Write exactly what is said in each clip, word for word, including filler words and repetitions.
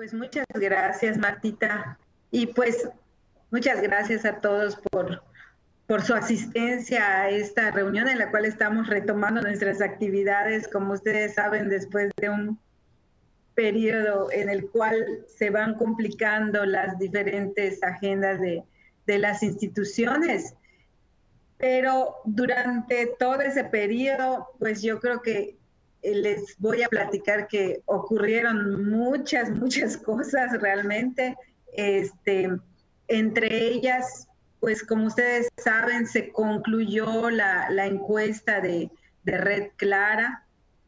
Pues muchas gracias, Martita. Y pues muchas gracias a todos por, por su asistencia a esta reunión en la cual estamos retomando nuestras actividades, como ustedes saben, después de un periodo en el cual se van complicando las diferentes agendas de, de las instituciones. Pero durante todo ese periodo, pues yo creo que les voy a platicar que ocurrieron muchas, muchas cosas realmente. Este, entre ellas, pues como ustedes saben, se concluyó la, la encuesta de, de Red Clara.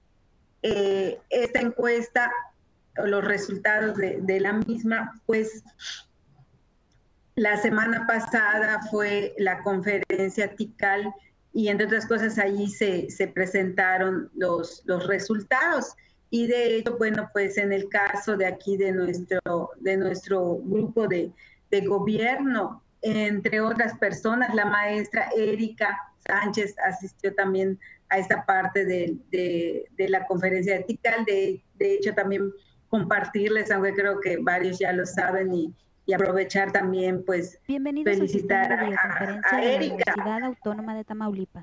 Eh, esta encuesta, los resultados de, de la misma, pues la semana pasada fue la conferencia TICAL y entre otras cosas allí se, se presentaron los, los resultados. Y de hecho, bueno, pues en el caso de aquí de nuestro, de nuestro grupo de, de gobierno, entre otras personas, la maestra Erika Sánchez asistió también a esta parte de, de, de la conferencia de TICAL. De, de hecho, también compartirles, aunque creo que varios ya lo saben, y y aprovechar también, pues, Bienvenidos felicitar al sistema de videoconferencia a, a de la Erika. Universidad Autónoma de Tamaulipas.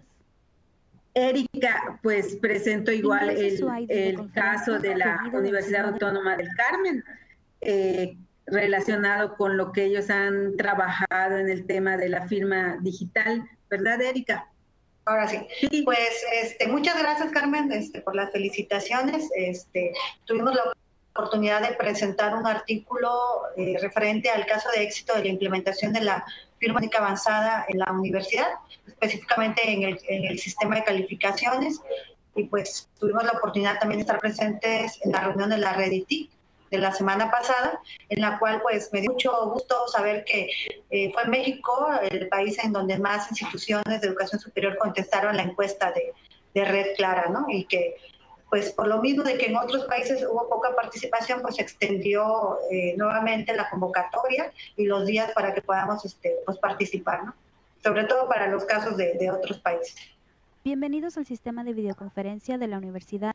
Erika, pues, presentó igual Ingrese el, el caso de la Universidad Autónoma del Carmen, eh, relacionado con lo que ellos han trabajado en el tema de la firma digital, ¿verdad, Erika? Ahora sí. sí. Pues este, muchas gracias, Carmen, este, por las felicitaciones. Este, tuvimos la oportunidad de presentar un artículo eh, referente al caso de éxito de la implementación de la firma única avanzada en la universidad, específicamente en el, en el sistema de calificaciones, y pues tuvimos la oportunidad también de estar presentes en la reunión de la Red I T I C de la semana pasada, en la cual pues me dio mucho gusto saber que eh, fue México el país en donde más instituciones de educación superior contestaron la encuesta de, de Red Clara, ¿no? Y que pues por lo mismo de que en otros países hubo poca participación, pues se extendió eh, nuevamente la convocatoria y los días para que podamos este, pues, participar, ¿no? Sobre todo para los casos de, de otros países. Bienvenidos al sistema de videoconferencia de la Universidad.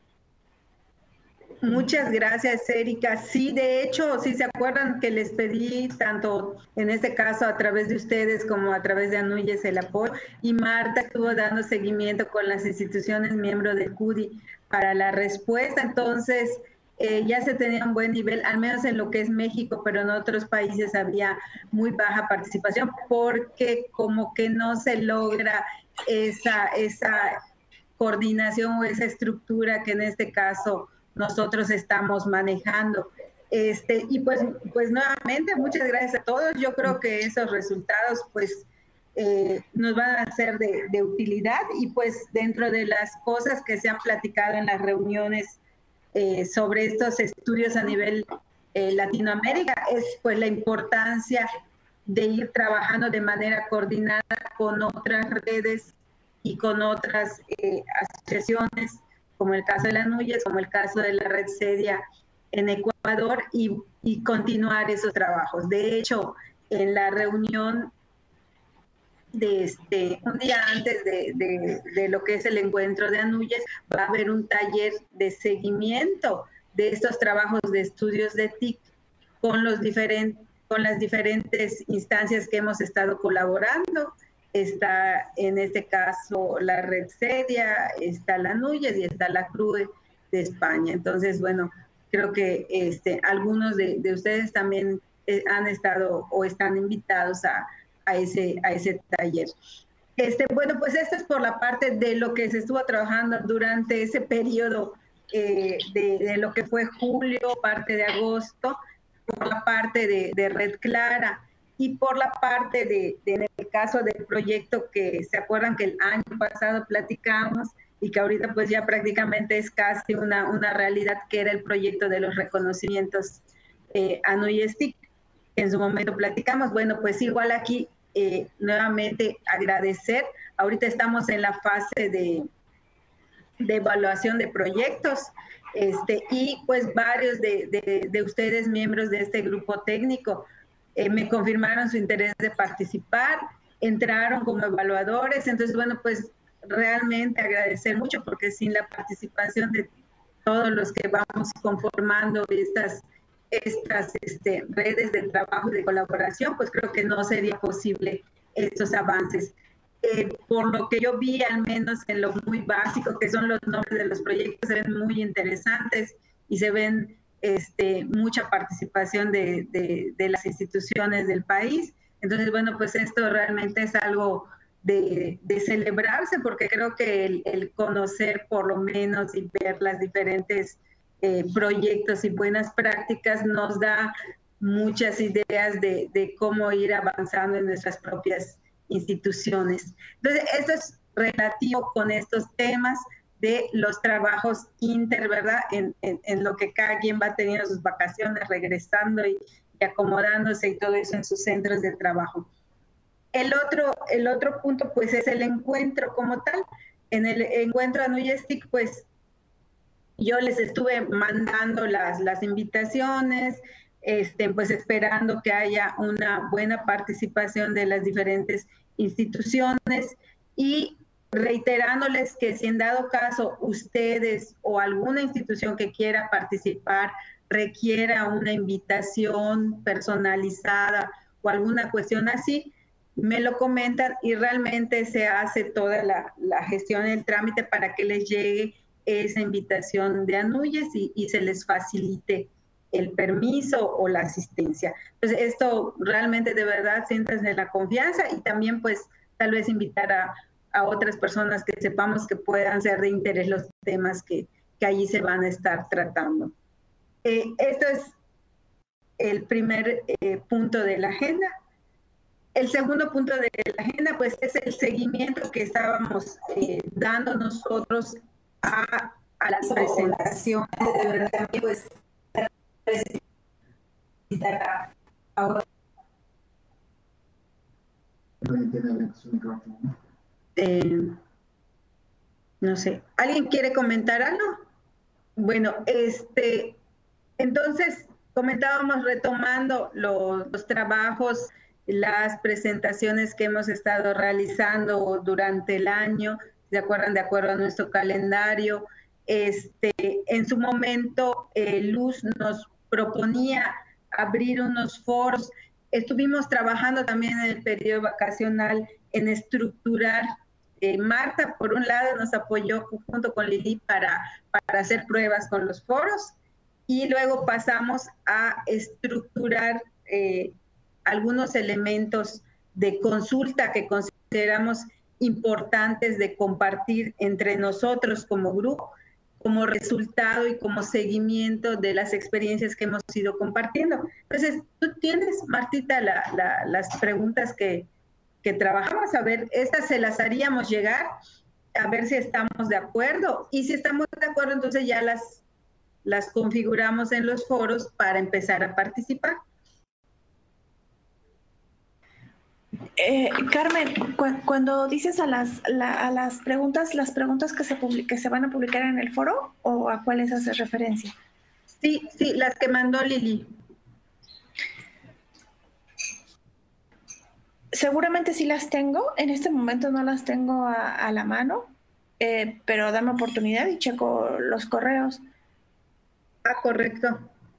Muchas gracias, Erika. Sí, de hecho, si se acuerdan que les pedí tanto en este caso a través de ustedes como a través de Anuyes el apoyo, y Marta estuvo dando seguimiento con las instituciones miembros del C U D I para la respuesta. Entonces, eh, ya se tenía un buen nivel, al menos en lo que es México, pero en otros países había muy baja participación porque como que no se logra esa, esa coordinación o esa estructura que en este caso nosotros estamos manejando. Este, y pues, pues nuevamente, muchas gracias a todos. Yo creo que esos resultados pues eh, nos van a ser de, de utilidad, y pues dentro de las cosas que se han platicado en las reuniones eh, sobre estos estudios a nivel eh, Latinoamérica es pues la importancia de ir trabajando de manera coordinada con otras redes y con otras eh, asociaciones, como el caso de la Nuyes, como el caso de la Red Cedia en Ecuador, y, y continuar esos trabajos. De hecho, en la reunión de este, un día antes de, de, de lo que es el encuentro de Anuyes, va a haber un taller de seguimiento de estos trabajos de estudios de T I C con, los diferent, con las diferentes instancias que hemos estado colaborando. Está en este caso la Red Cedia, está la Nuyes y está la CRUE de España. Entonces, bueno, creo que este, algunos de, de ustedes también eh, han estado o están invitados a, a, ese, a ese taller. Este, bueno, pues esto es por la parte de lo que se estuvo trabajando durante ese periodo eh, de, de lo que fue julio, parte de agosto, por la parte de, de Red Clara. Y por la parte de, de, en el caso del proyecto que se acuerdan que el año pasado platicamos y que ahorita pues ya prácticamente es casi una, una realidad, que era el proyecto de los reconocimientos eh, Anuyes T I C, que en su momento platicamos. Bueno, pues igual aquí eh, nuevamente agradecer. Ahorita estamos en la fase de, de evaluación de proyectos, este, y pues varios de, de, de ustedes, miembros de este grupo técnico, Eh, me confirmaron su interés de participar, entraron como evaluadores. Entonces, bueno, pues realmente agradecer mucho, porque sin la participación de todos los que vamos conformando estas estas este, redes de trabajo y de colaboración, pues creo que no sería posible estos avances. Eh, por lo que yo vi, al menos en lo muy básico, que son los nombres de los proyectos, se ven muy interesantes y se ven este, mucha participación de, de, de las instituciones del país. Entonces, bueno, pues esto realmente es algo de, de celebrarse, porque creo que el, el conocer por lo menos y ver las diferentes eh, proyectos y buenas prácticas nos da muchas ideas de, de cómo ir avanzando en nuestras propias instituciones. Entonces, esto es relativo con estos temas de los trabajos inter, ¿verdad? En, en, en lo que cada quien va teniendo sus vacaciones, regresando y, y acomodándose y todo eso en sus centros de trabajo. El otro, el otro punto, pues, es el encuentro como tal. En el encuentro ANUYESTIC, pues, yo les estuve mandando las, las invitaciones, este, pues esperando que haya una buena participación de las diferentes instituciones y reiterándoles que si en dado caso ustedes o alguna institución que quiera participar requiera una invitación personalizada o alguna cuestión así, me lo comentan y realmente se hace toda la, la gestión, el trámite para que les llegue esa invitación de ANUYES y, y se les facilite el permiso o la asistencia. Entonces, esto realmente de verdad sientas de la confianza y también pues tal vez invitar a, a otras personas que sepamos que puedan ser de interés los temas que, que allí se van a estar tratando. Eh, esto es el primer eh, punto de la agenda. El segundo punto de la agenda pues es el seguimiento que estábamos eh, dando nosotros a, a las presentaciones. De verdad, pues, ahora. Eh, no sé, ¿alguien quiere comentar algo? Bueno, este, entonces comentábamos retomando los, los trabajos, las presentaciones que hemos estado realizando durante el año, ¿se acuerdan? De acuerdo a nuestro calendario. Este, en su momento, eh, Luz nos proponía abrir unos foros. Estuvimos trabajando también en el periodo vacacional en estructurar. Eh, Marta, por un lado, nos apoyó junto con Lili para, para hacer pruebas con los foros y luego pasamos a estructurar eh, algunos elementos de consulta que consideramos importantes de compartir entre nosotros como grupo, como resultado y como seguimiento de las experiencias que hemos ido compartiendo. Entonces, tú tienes, Martita, la, la, las preguntas que, que trabajamos, a ver, estas se las haríamos llegar, a ver si estamos de acuerdo, y si estamos de acuerdo, entonces ya las, las configuramos en los foros para empezar a participar. Eh, Carmen, cu cuando dices a las, la, a las preguntas, ¿las preguntas que se, que se van a publicar en el foro o a cuáles haces referencia? Sí, sí, las que mandó Lili. Seguramente sí las tengo, en este momento no las tengo a, a la mano, eh, pero dame oportunidad y checo los correos. Ah, correcto.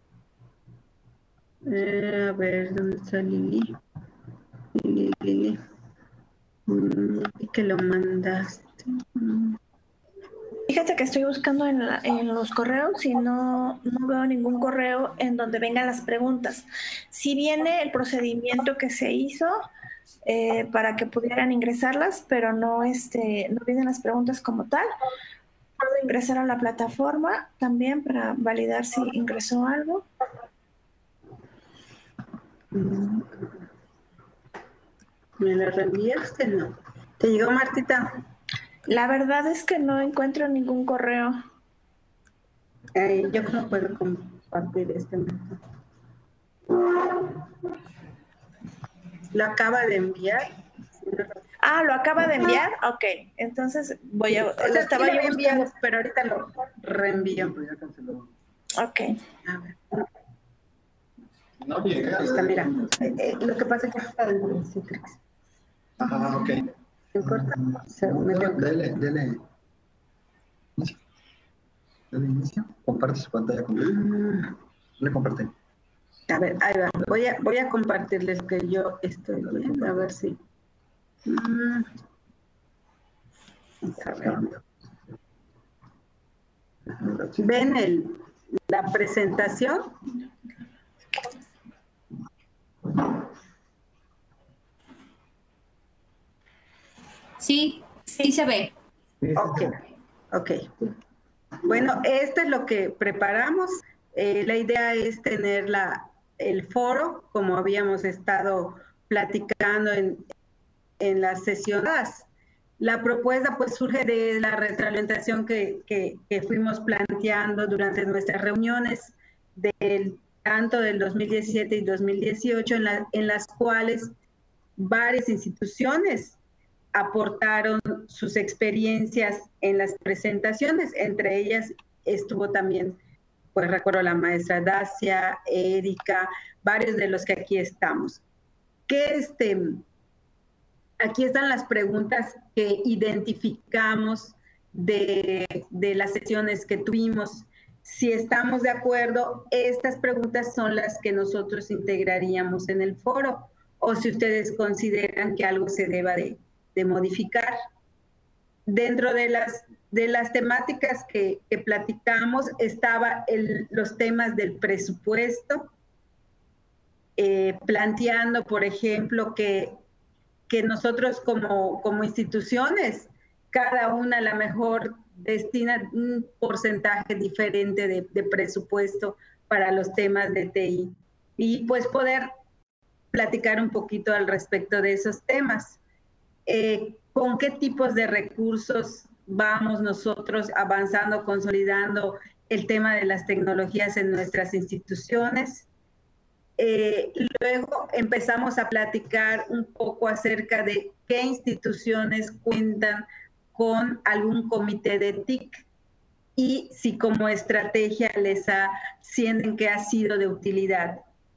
Eh, a ver, ¿dónde está Lili? Lili, Lili. Mm, que lo mandaste. Mm. Fíjate que estoy buscando en, la, en los correos y no, no veo ningún correo en donde vengan las preguntas. Si viene el procedimiento que se hizo eh, para que pudieran ingresarlas, pero no, este, no vienen las preguntas como tal. Puedo ingresar a la plataforma también para validar si ingresó algo. ¿Me la reenviaste? No. ¿Te llegó, Martita? La verdad es que no encuentro ningún correo. Eh, yo no puedo compartir este. ¿Lo acaba de enviar? Ah, ¿lo acaba de enviar? Ok, entonces voy a... O sea, lo estaba sí yo lo buscando, enviado, pero ahorita lo reenvío. Ok. A ver. No, está, mira. Eh, eh, lo que pasa es que está en Citrix. Ajá, ok. ¿Me corta? O sea, me Dele, tengo... dele, dele. Dele inicio. Comparte su pantalla completa. Mm. Le comparte. A ver, ahí va. Voy a, voy a compartirles lo que yo estoy viendo, a ver si... Mm. A ver. ¿Ven el, la presentación? Sí, sí se ve. Ok, ok. Bueno, esto es lo que preparamos. Eh, la idea es tener la, el foro, como habíamos estado platicando en, en las sesiones. La propuesta pues surge de la retroalimentación que, que, que fuimos planteando durante nuestras reuniones, del, tanto del dos mil diecisiete y dos mil dieciocho, en, la, en las cuales varias instituciones aportaron sus experiencias en las presentaciones. Entre ellas estuvo también, pues recuerdo, la maestra Dacia, Erika, varios de los que aquí estamos. ¿Qué este... Aquí están las preguntas que identificamos de, de las sesiones que tuvimos. Si estamos de acuerdo, estas preguntas son las que nosotros integraríamos en el foro, o si ustedes consideran que algo se deba de, de modificar. Dentro de las, de las temáticas que, que platicamos estaba el, los temas del presupuesto, eh, planteando, por ejemplo, que que nosotros como, como instituciones, cada una a lo mejor destina un porcentaje diferente de, de presupuesto para los temas de T I. Y pues poder platicar un poquito al respecto de esos temas. Eh, ¿Con qué tipos de recursos vamos nosotros avanzando, consolidando el tema de las tecnologías en nuestras instituciones? Eh, luego empezamos a platicar un poco acerca de qué instituciones cuentan con algún comité de T I C y si como estrategia les ha, sienten que ha sido de utilidad.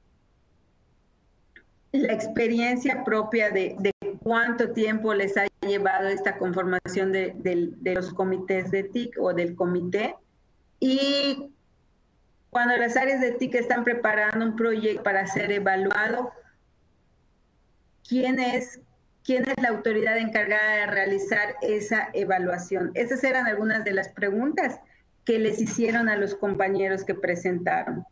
La experiencia propia de, de cuánto tiempo les ha llevado esta conformación de, de, de los comités de T I C o del comité, y cuando las áreas de T I C están preparando un proyecto para ser evaluado, ¿quién es, quién es la autoridad encargada de realizar esa evaluación? Esas eran algunas de las preguntas que les hicieron a los compañeros que presentaron.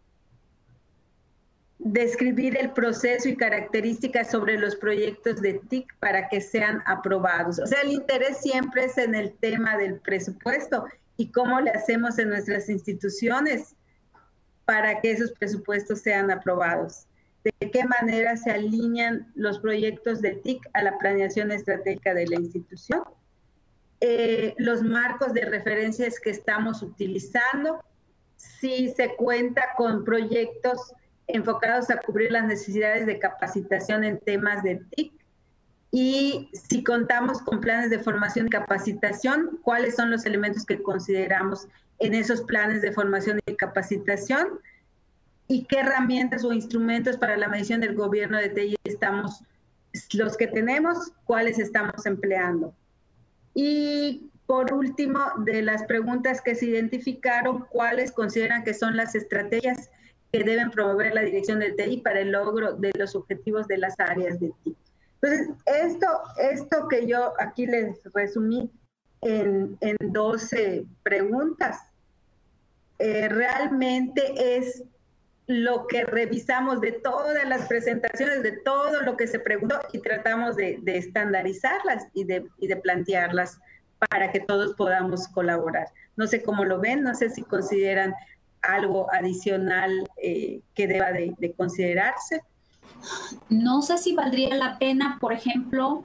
Describir el proceso y características sobre los proyectos de T I C para que sean aprobados. O sea, el interés siempre es en el tema del presupuesto y cómo le hacemos en nuestras instituciones para que esos presupuestos sean aprobados. De qué manera se alinean los proyectos de T I C a la planeación estratégica de la institución. Eh, los marcos de referencias que estamos utilizando, si se cuenta con proyectos enfocados a cubrir las necesidades de capacitación en temas de T I C, y si contamos con planes de formación y capacitación, cuáles son los elementos que consideramos en esos planes de formación y capacitación, y qué herramientas o instrumentos para la medición del gobierno de T I estamos, los que tenemos, cuáles estamos empleando. Y por último, de las preguntas que se identificaron, cuáles consideran que son las estrategias que deben promover la dirección del T I para el logro de los objetivos de las áreas de T I. Entonces, esto, esto que yo aquí les resumí en, en doce preguntas, eh, realmente es lo que revisamos de todas las presentaciones, de todo lo que se preguntó, y tratamos de, de estandarizarlas y de, y de plantearlas para que todos podamos colaborar. No sé cómo lo ven, no sé si consideran algo adicional eh, que deba de, de considerarse. No sé si valdría la pena, por ejemplo,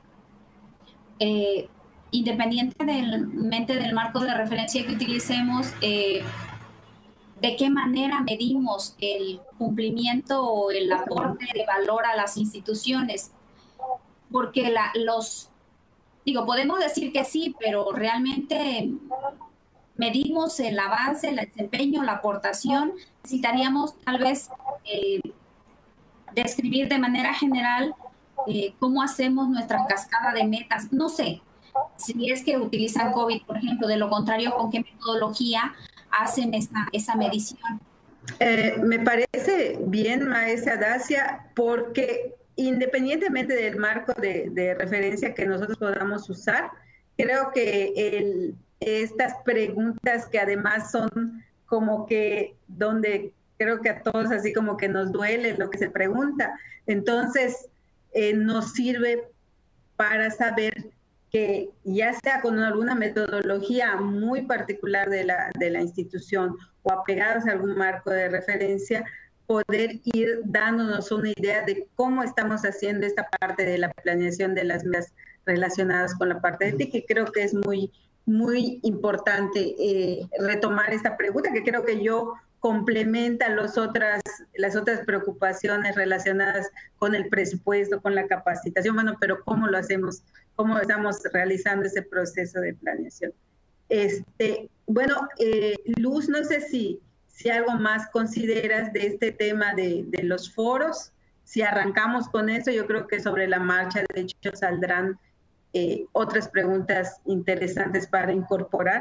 eh, independientemente del marco de referencia que utilicemos, eh, de qué manera medimos el cumplimiento o el aporte de valor a las instituciones. Porque la, los, digo, podemos decir que sí, pero realmente medimos el avance, el desempeño, la aportación. Necesitaríamos tal vez eh, describir de manera general eh, cómo hacemos nuestra cascada de metas. No sé si es que utilizan COVID, por ejemplo, de lo contrario, con qué metodología hacen esa, esa medición. Eh, me parece bien, maestra Dacia, porque independientemente del marco de, de referencia que nosotros podamos usar, creo que el, estas preguntas que además son como que donde creo que a todos así como que nos duele lo que se pregunta, entonces eh, nos sirve para saber que ya sea con alguna metodología muy particular de la, de la institución o apegados a algún marco de referencia, poder ir dándonos una idea de cómo estamos haciendo esta parte de la planeación de las medidas relacionadas con la parte de T I C, y creo que es muy, muy importante eh, retomar esta pregunta, que creo que yo complementa los otras, las otras preocupaciones relacionadas con el presupuesto, con la capacitación, bueno, pero ¿cómo lo hacemos? ¿Cómo estamos realizando ese proceso de planeación? Este, bueno, eh, Luz, no sé si, si algo más consideras de este tema de, de los foros. Si arrancamos con eso, yo creo que sobre la marcha, de hecho, saldrán eh, otras preguntas interesantes para incorporar.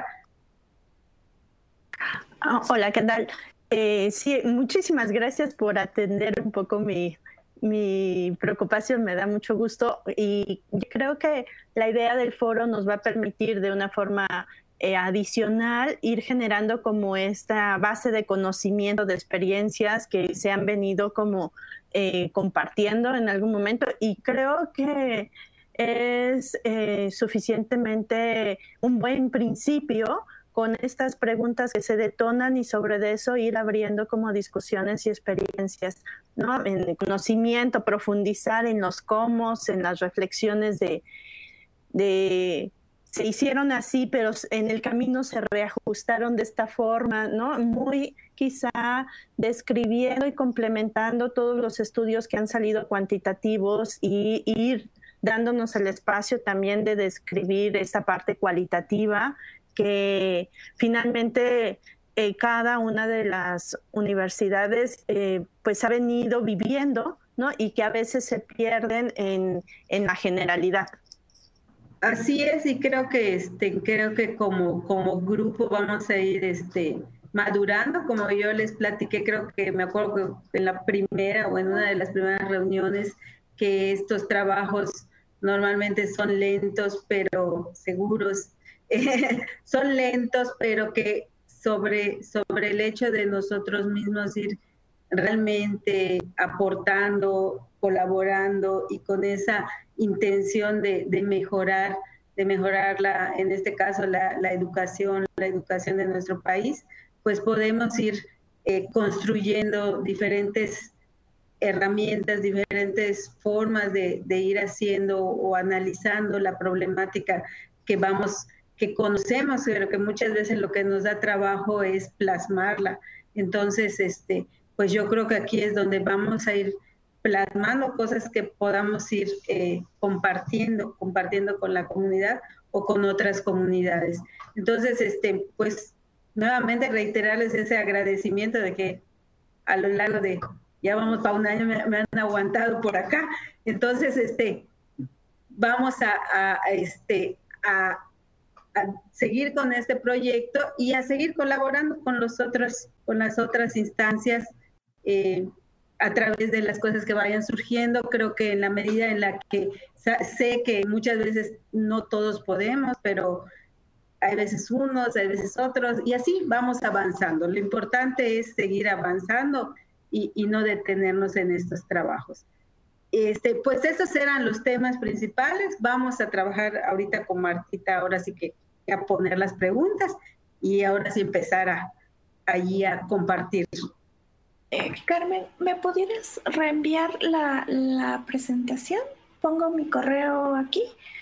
Oh, hola, ¿qué tal? Eh, sí, muchísimas gracias por atender un poco mi, mi preocupación, me da mucho gusto, y yo creo que la idea del foro nos va a permitir de una forma eh, adicional ir generando como esta base de conocimiento, de experiencias que se han venido como eh, compartiendo en algún momento, y creo que es eh, suficientemente un buen principio con estas preguntas que se detonan, y sobre eso ir abriendo como discusiones y experiencias, ¿no? En el conocimiento, profundizar en los cómo, en las reflexiones de, de se hicieron así, pero en el camino se reajustaron de esta forma, ¿no? Muy quizá describiendo y complementando todos los estudios que han salido cuantitativos, y, y ir dándonos el espacio también de describir esa parte cualitativa que finalmente eh, cada una de las universidades eh, pues ha venido viviendo, ¿no? Y que a veces se pierden en, en la generalidad. Así es, y creo que este, creo que como, como grupo vamos a ir este, madurando, como yo les platiqué, creo que me acuerdo que en la primera o en una de las primeras reuniones, que estos trabajos normalmente son lentos pero seguros. Eh, son lentos, pero que sobre, sobre el hecho de nosotros mismos ir realmente aportando, colaborando y con esa intención de, de mejorar, de mejorar la, en este caso la, la educación, la educación de nuestro país, pues podemos ir eh, construyendo diferentes herramientas, diferentes formas de, de ir haciendo o analizando la problemática que vamos que conocemos, pero que muchas veces lo que nos da trabajo es plasmarla. Entonces, este, pues yo creo que aquí es donde vamos a ir plasmando cosas que podamos ir eh, compartiendo, compartiendo con la comunidad o con otras comunidades. Entonces, este, pues nuevamente reiterarles ese agradecimiento de que a lo largo de, ya vamos para un año, me, me han aguantado por acá. Entonces, este, vamos a, a, a este, a a seguir con este proyecto y a seguir colaborando con los otros, con las otras instancias eh, a través de las cosas que vayan surgiendo. Creo que en la medida en la que sé que muchas veces no todos podemos, pero hay veces unos, hay veces otros, y así vamos avanzando. Lo importante es seguir avanzando y, y no detenernos en estos trabajos. Este, pues esos eran los temas principales. Vamos a trabajar ahorita con Martita, ahora sí que a poner las preguntas y ahora sí empezar a, allí a compartir. Eh, Carmen, ¿me pudieras reenviar la, la presentación? Pongo mi correo aquí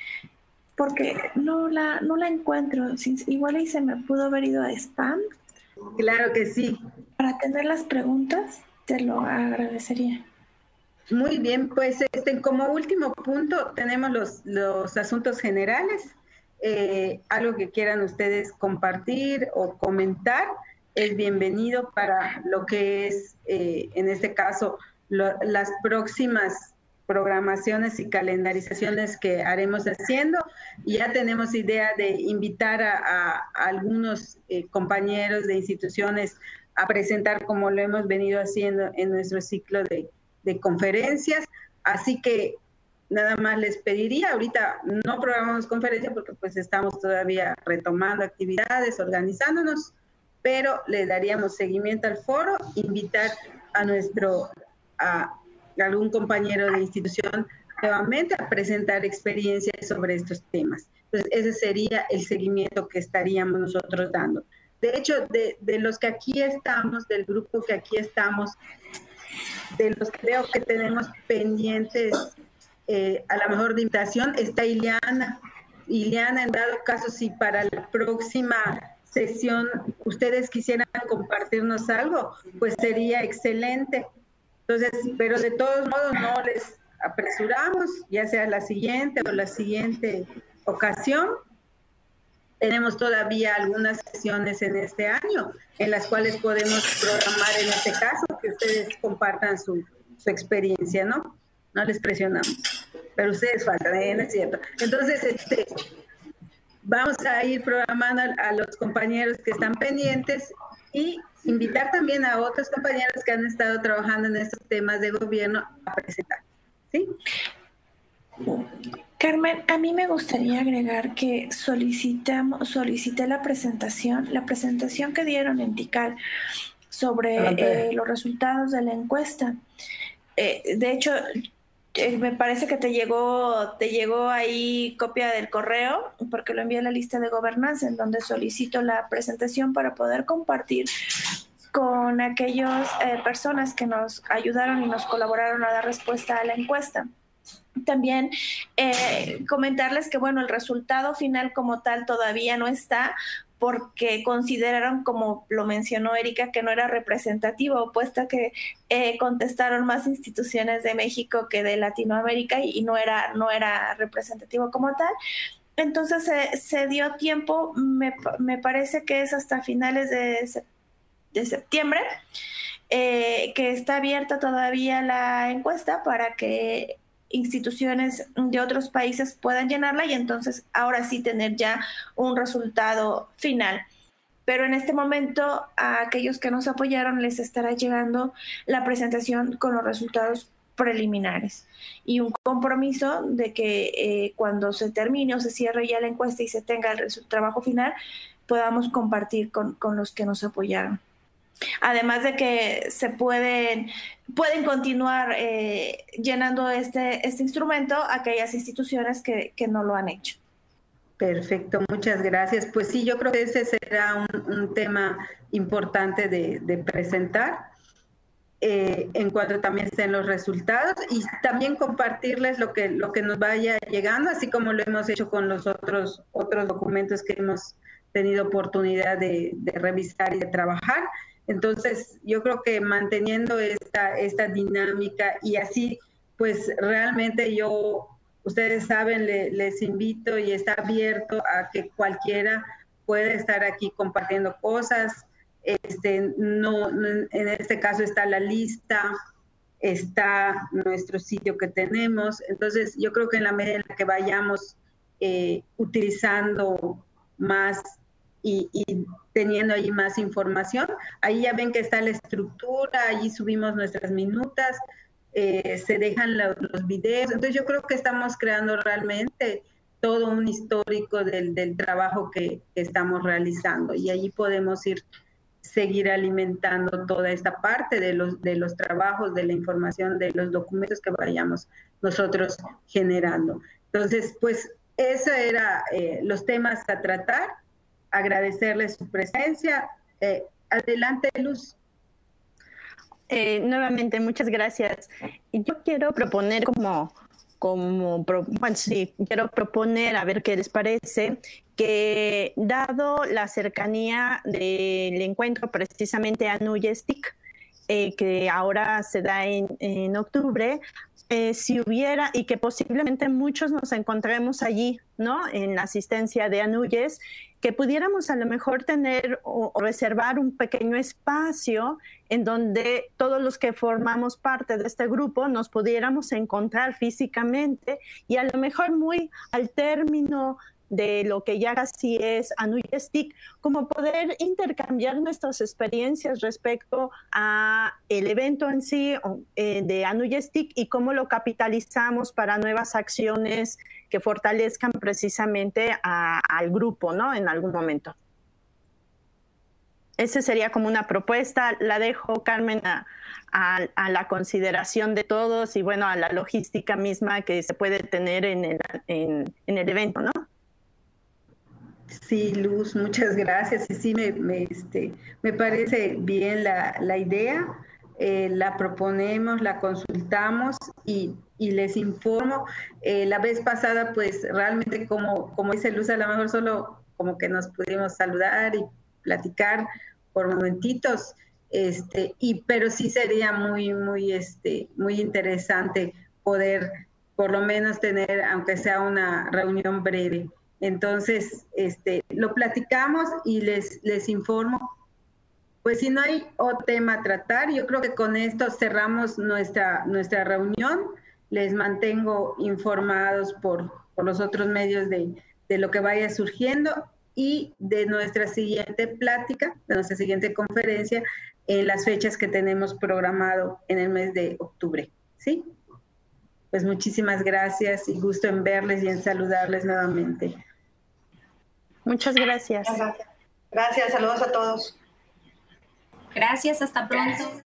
porque no la, no la encuentro. Igual y se me pudo haber ido a spam. Claro que sí. Para tener las preguntas, te lo agradecería. Muy bien, pues este, como último punto tenemos los, los asuntos generales. Eh, algo que quieran ustedes compartir o comentar es bienvenido para lo que es, eh, en este caso, lo, las próximas programaciones y calendarizaciones que haremos haciendo. Ya tenemos idea de invitar a, a, a algunos eh, compañeros de instituciones a presentar como lo hemos venido haciendo en nuestro ciclo de, de conferencias. Así que nada más les pediría, ahorita no programamos conferencia porque pues estamos todavía retomando actividades, organizándonos, pero le daríamos seguimiento al foro, invitar a nuestro, a, a algún compañero de institución nuevamente a presentar experiencias sobre estos temas. Entonces ese sería el seguimiento que estaríamos nosotros dando. De hecho, de, de los que aquí estamos, del grupo que aquí estamos, de los que veo que tenemos pendientes, eh, a lo mejor de invitación, está Ileana. Ileana, en dado caso, si para la próxima sesión ustedes quisieran compartirnos algo, pues sería excelente. Entonces, pero de todos modos no les apresuramos, ya sea la siguiente o la siguiente ocasión. Tenemos todavía algunas sesiones en este año en las cuales podemos programar, en este caso, que ustedes compartan su, su experiencia, ¿no? No les presionamos, pero ustedes faltan, ¿eh? ¿No es cierto? Entonces, este, vamos a ir programando a, a los compañeros que están pendientes y invitar también a otros compañeros que han estado trabajando en estos temas de gobierno a presentar, ¿sí? Carmen, a mí me gustaría agregar que solicitamos, solicité la presentación, la presentación que dieron en TICAL sobre eh, los resultados de la encuesta. Eh, de hecho, eh, me parece que te llegó, te llegó ahí copia del correo, porque lo envié a la lista de gobernanza, en donde solicito la presentación para poder compartir con aquellas eh, personas que nos ayudaron y nos colaboraron a dar respuesta a la encuesta. También eh, comentarles que, bueno, el resultado final como tal todavía no está, porque consideraron, como lo mencionó Erika, que no era representativo, puesto que eh, contestaron más instituciones de México que de Latinoamérica y, y no era, no era representativo como tal. Entonces eh, se dio tiempo, me, me parece que es hasta finales de, de septiembre, eh, que está abierta todavía la encuesta para que instituciones de otros países puedan llenarla y entonces ahora sí tener ya un resultado final. Pero en este momento a aquellos que nos apoyaron les estará llegando la presentación con los resultados preliminares y un compromiso de que eh, cuando se termine o se cierre ya la encuesta y se tenga el trabajo final, podamos compartir con, con los que nos apoyaron. Además de que se pueden, pueden continuar eh, llenando este, este instrumento aquellas instituciones que, que no lo han hecho. Perfecto, muchas gracias. Pues sí, yo creo que ese será un, un tema importante de, de presentar eh, en cuanto también estén los resultados y también compartirles lo que, lo que nos vaya llegando, así como lo hemos hecho con los otros, otros documentos que hemos tenido oportunidad de, de revisar y de trabajar. Entonces, yo creo que manteniendo esta, esta dinámica y así, pues realmente yo, ustedes saben, le, les invito y está abierto a que cualquiera pueda estar aquí compartiendo cosas. Este, no, en este caso está la lista, está nuestro sitio que tenemos. Entonces, yo creo que en la medida en la que vayamos eh, utilizando más Y, y teniendo ahí más información, ahí ya ven que está la estructura, allí subimos nuestras minutas, eh, se dejan lo, los videos, entonces yo creo que estamos creando realmente todo un histórico del, del trabajo que, que estamos realizando y allí podemos ir, seguir alimentando toda esta parte de los, de los trabajos, de la información, de los documentos que vayamos nosotros generando. Entonces, pues, esos eran eh, los temas a tratar. Agradecerles su presencia. Eh, adelante, Luz. Eh, nuevamente, muchas gracias. Y yo quiero proponer como, como bueno, sí, quiero proponer, a ver qué les parece, que dado la cercanía del encuentro precisamente a Nuyestic, eh, que ahora se da en, en octubre, eh, si hubiera, y que posiblemente muchos nos encontremos allí, ¿no? En la asistencia de Anuyes, que pudiéramos a lo mejor tener o, o reservar un pequeño espacio en donde todos los que formamos parte de este grupo nos pudiéramos encontrar físicamente y a lo mejor muy al término de lo que ya casi es Anuyestic, como poder intercambiar nuestras experiencias respecto a el evento en sí eh, de Anuyestic y cómo lo capitalizamos para nuevas acciones que fortalezcan precisamente a, al grupo, ¿no? En algún momento. Esa sería como una propuesta. La dejo, Carmen, a, a, a la consideración de todos y, bueno, a la logística misma que se puede tener en el, en, en el evento, ¿no? Sí, Luz, muchas gracias. Y sí, me, me, este, me parece bien la, la idea. Eh, la proponemos, la consultamos y, y les informo. Eh, la vez pasada, pues, realmente, como, como dice Luz, a lo mejor solo como que nos pudimos saludar y platicar por momentitos, este, y, pero sí sería muy, muy, este, muy interesante poder por lo menos tener, aunque sea una reunión breve. Entonces, este, lo platicamos y les, les informo. Pues si no hay otro tema a tratar, yo creo que con esto cerramos nuestra, nuestra reunión. Les mantengo informados por, por los otros medios de, de lo que vaya surgiendo y de nuestra siguiente plática, de nuestra siguiente conferencia, en las fechas que tenemos programado en el mes de octubre. ¿Sí? Pues muchísimas gracias y gusto en verles y en saludarles nuevamente. Muchas gracias. Gracias, gracias. Saludos a todos. Gracias, hasta pronto.